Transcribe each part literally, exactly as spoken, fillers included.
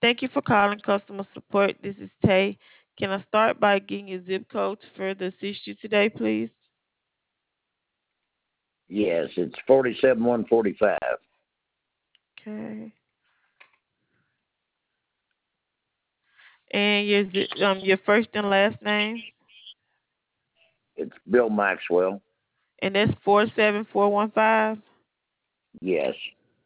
Thank you for calling customer support. This is Tay. Can I start by getting your zip code to further assist you today, please? Yes, it's forty-seven one forty-five. Okay. And your zip, um your first and last name, It's Bill Maxwell. and that's four seven four one five. Yes.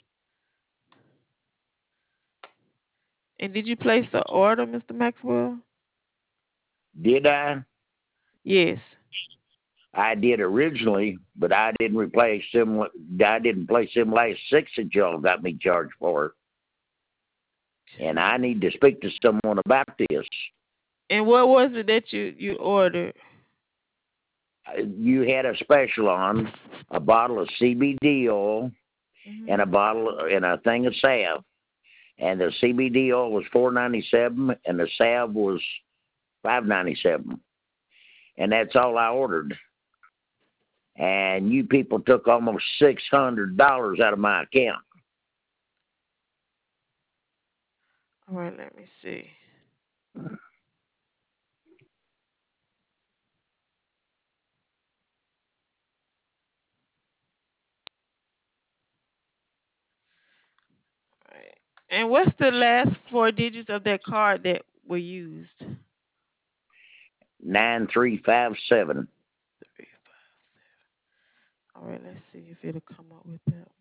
And did you place the order, Mister Maxwell? Did I? Yes. I did originally, but I didn't replace them. I didn't place them last six that y'all got me charged for. And I need to speak to someone about this. And what was it that you you ordered? Uh, You had a special on a bottle of C B D oil and Hmm. a bottle and a thing of salve. And the C B D oil was four ninety seven, and the salve was five ninety seven, and that's all I ordered. And you people took almost six hundred dollars out of my account. All right, let me see. All right. And what's the last four digits of that card that were used? Nine three five seven. Three, five, seven. All right, let's see if it'll come up with that.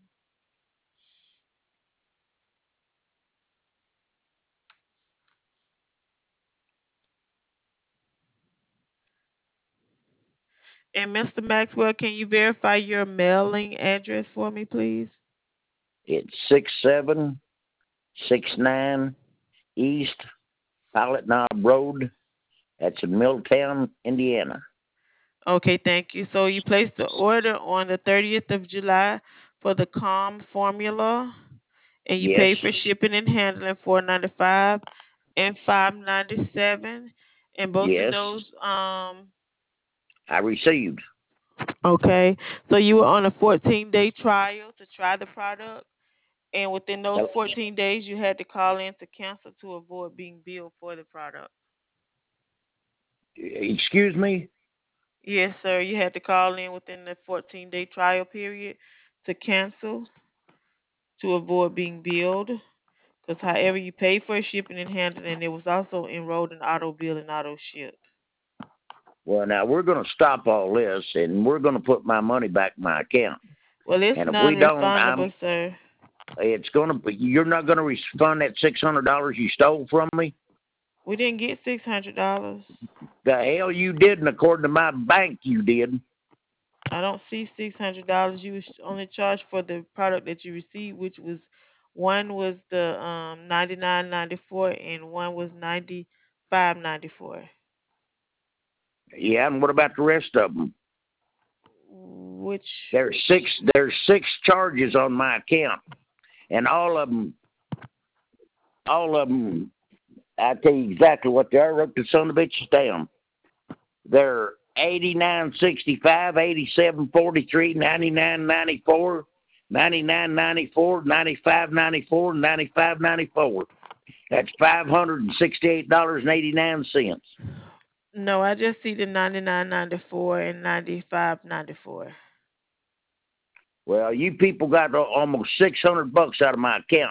And Mister Maxwell, can you verify your mailing address for me, please? It's six seven six nine East Pilot Knob Road. That's in Milltown, Indiana. Okay, thank you. So you placed the order on the thirtieth of July for the Calm formula, and you Yes, paid for shipping and handling four ninety five and five ninety seven, and both of yes, those um I received. okay. So you were on a fourteen day trial to try the product, and within those Hel- fourteen days, you had to call in to cancel to avoid being billed for the product. Excuse me? Yes, sir. You had to call in within the fourteen day trial period to cancel to avoid being billed. Because however you pay for shipping and handling, it was also enrolled in auto bill and auto ship. Well, now we're going to stop all this and we're going to put my money back in my account. Well, it's And if we don't, I'm non-refundable, sir. it's going to be, you're not going to refund that six hundred dollars you stole from me? We didn't get six hundred dollars. The hell you didn't, according to my bank, you did. I don't see six hundred dollars. You was only charged for the product that you received, which was one was the um ninety nine ninety four and one was ninety five ninety four. Yeah, and what about the rest of them? Which There's six. There's six charges on my account, and all of them, all of them. I tell you exactly what they are. I wrote the son of a bitches down. They're eighty nine sixty five, eighty seven forty three, ninety nine ninety four, ninety nine ninety four, ninety five ninety four, ninety five ninety four. That's five hundred and sixty eight dollars and eighty nine cents. no, I just see the ninety nine ninety four and ninety five ninety four. Well, you people got almost six hundred bucks out of my account,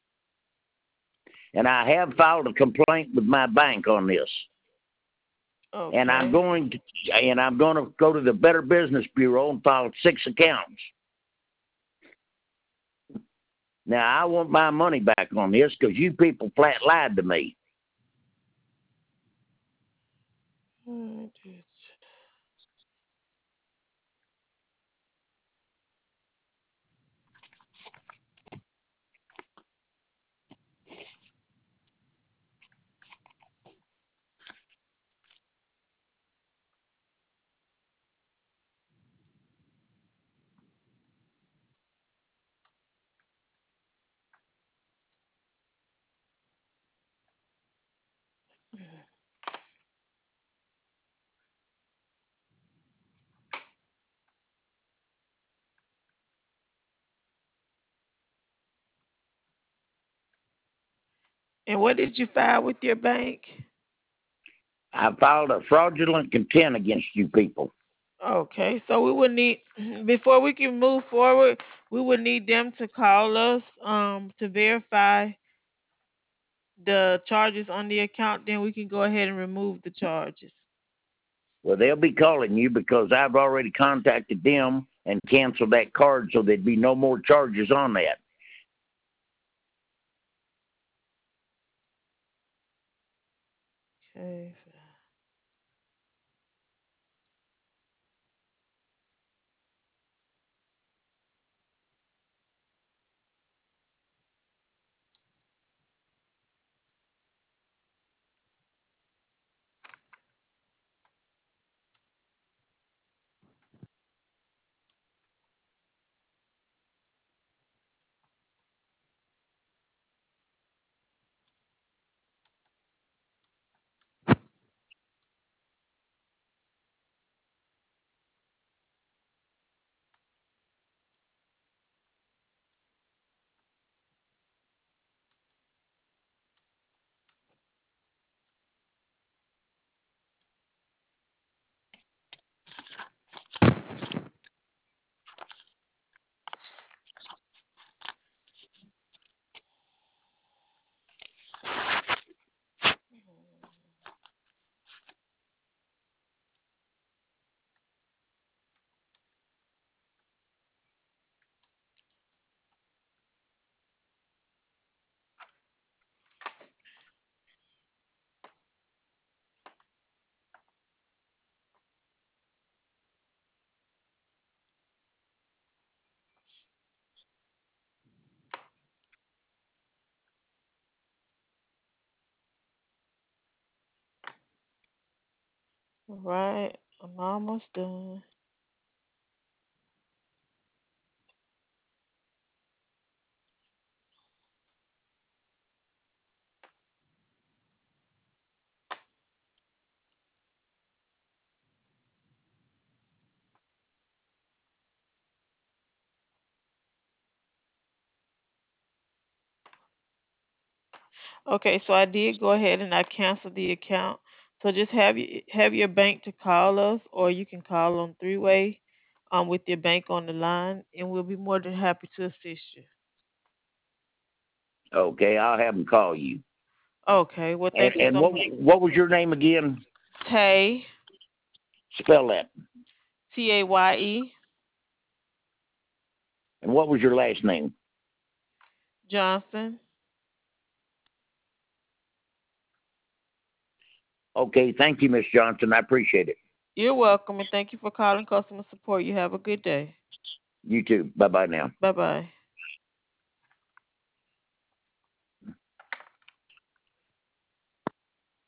and I have filed a complaint with my bank on this. And I'm Okay. going to, and I'm going to go to the Better Business Bureau and file six accounts. Now I want my money back on this because you people flat lied to me. Hmm, And what did you file with your bank? I filed a fraudulent contempt against you people. Okay, so we would need, before we can move forward, we would need them to call us um to verify the charges on the account. Then we can go ahead and remove the charges. Well, they'll be calling you because I've already contacted them and canceled that card, so there'd be no more charges on that. Okay. All right, I'm almost done. Okay, so I did go ahead and I canceled the account. So just have you have your bank to call us, or you can call on three way, um, with your bank on the line, and we'll be more than happy to assist you. Okay, I'll have them call you. Okay, well, And thank you and so what much. what was your name again? Tay, Spell that. T A Y E And what was your last name? Johnson. Okay, thank you, Miss Johnson. I appreciate it. You're welcome, and thank you for calling customer support. You have a good day. You too. Bye bye now. Bye bye.